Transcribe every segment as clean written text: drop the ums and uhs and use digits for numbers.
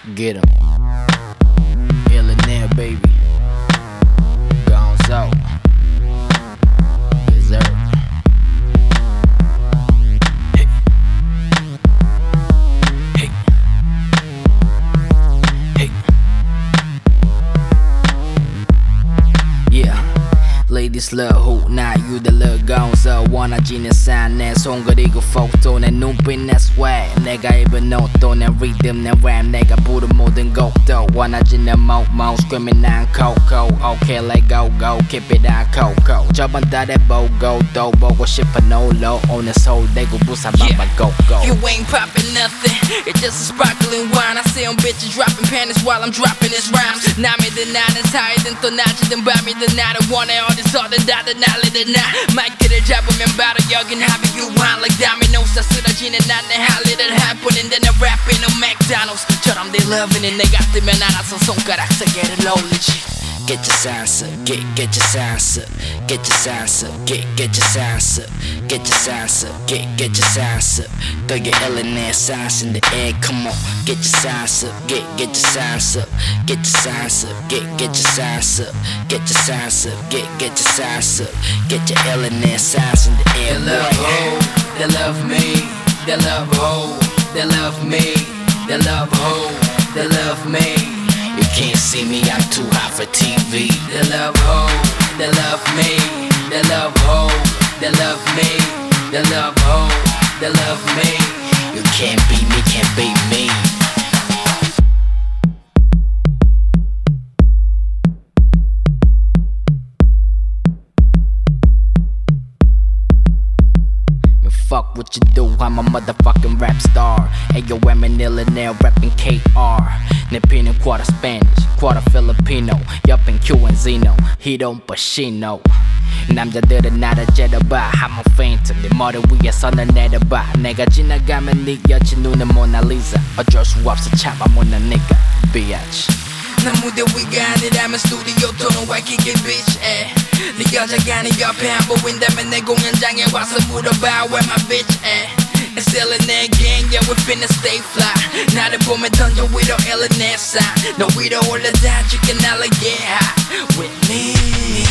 Get 'em. Illionaire, baby. Gone so. Deserve. Hey. Hey. Hey. Yeah. Ladies love who now you the love gone so 원하지는 사내 손 그리고 포토 내 눈빛 내 swag 내가 입은 옷도 내 리듬 내 랩 내가 부른 모든 곡도 원하지는 모모 screaming 난 coco okay let go go keep it on coco 저번 달에 보고 또 보고 싶어 no low 오늘 서울대구 부산 밤밤 go go You ain't popping nothing, it's just a sparkling wine. I see them bitches dropping panties while I'm dropping this rhymes. 남이든 나는 사이든 또 낮이든 밤이든 나를 원해 어디서든 다들 난리든 나 마이크를 잡으면 바로 여긴 합의 유한 like dominoes 다 쓰러지는 난내 할 일을 할 뿐인데 내 랩이는 McDonald's처럼 they loving it 내가 뜨면 알아서 손가락 세 개를 올리지 Get your signs up, get your signs up, get your signs up, get your signs up, get your signs up, get your signs up. Throw your illionaire signs in the air, come on. Get your signs up, get your signs up, get your signs up, get your signs up, get your signs up, get your signs up, get your illionaire signs in the air. They love ho, they love me, they love ho, they love me, they love ho, they love me. You can't see me, I'm too hot for TV. They love ho, they love me, they love ho, they love me, they love ho, they love me. You can't beat me, can't beat me. Fuck what you do, I'm a motherfucking rap star. Ayo, I'm an illionaire rapping KR. 내 피는 quarter Spanish, quarter Filipino. 옆엔 Q and Zeno, Hito Pacino. 남자들은 나를 째려봐 I'm a phantom 내 머리 위에서 널 내려봐 내가 지나가면 네 여친 눈은 모나리자 어쩔 수 없어 참아 못난 nigga bitch 난 무대 위가 아니라면 스튜디오 또는 와이키키 bitch 네 여자가 네 옆에 안 보인다면 내 공연장에 와서 물어봐 where my bitch It's illionaire gang, yeah we finna stay fly 나를 보면 던져 위로 illionaire sign 너 위로 올라다 chicken 날라 get high with me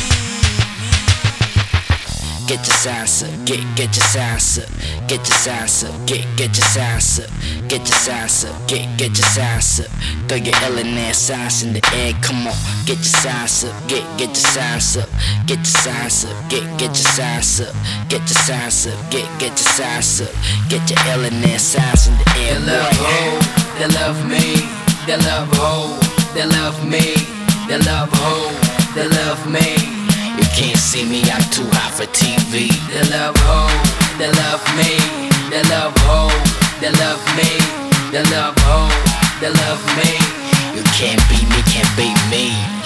Get your signs up, get your signs up, get your signs up, get your signs up, get your signs up, get your signs up. Throw your illionaire signs in the air, come on. Get your signs up, get your signs up, get your signs up, get your signs up, get your signs up, get your signs up, get your illionaire signs in the air. They love ho, they love me, they love ho, they love me, they love ho, they love me. You can't see me, I'm too hot for TV. They love ho, they love me, they love ho, they love me, they love ho, they love me. You can't beat me, can't beat me.